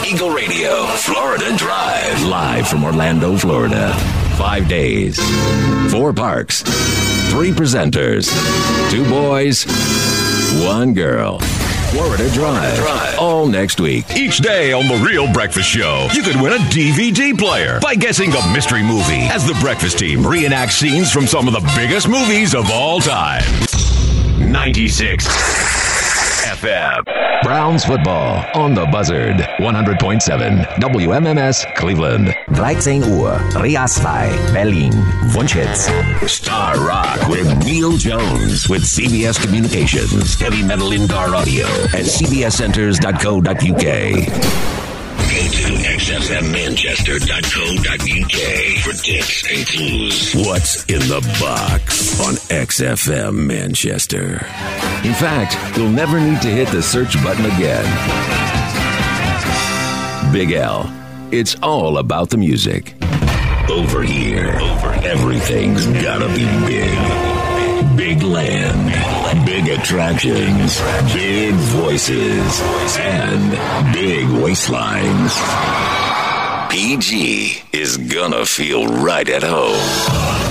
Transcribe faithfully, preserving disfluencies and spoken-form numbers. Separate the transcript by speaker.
Speaker 1: Eagle Radio, Florida Drive. Live from Orlando, Florida. Five days. Four parks. Three presenters. Two boys. One girl. Florida Drive. Drive. All next week.
Speaker 2: Each day on The Real Breakfast Show, you could win a D V D player by guessing a mystery movie as the Breakfast Team reenacts scenes from some of the biggest movies of all time. ninety-six F M.
Speaker 1: Browns football on the Buzzard. one hundred point seven W M M S Cleveland.
Speaker 3: dreizehn Uhr, RIA zwei, Berlin. Wunschhits.
Speaker 1: Star Rock with Neil Jones with C B S Communications, Heavy Metal Indoor Audio, and C B S Centers dot co dot U K. Go to X F M Manchester dot co dot U K for tips and clues. What's in the box on X F M Manchester? In fact, you'll never need to hit the search button again. Big L. It's all about the music. Over here, over everything's gotta be big. Big land, big attractions, big voices, and big waistlines. P G is gonna feel right at home.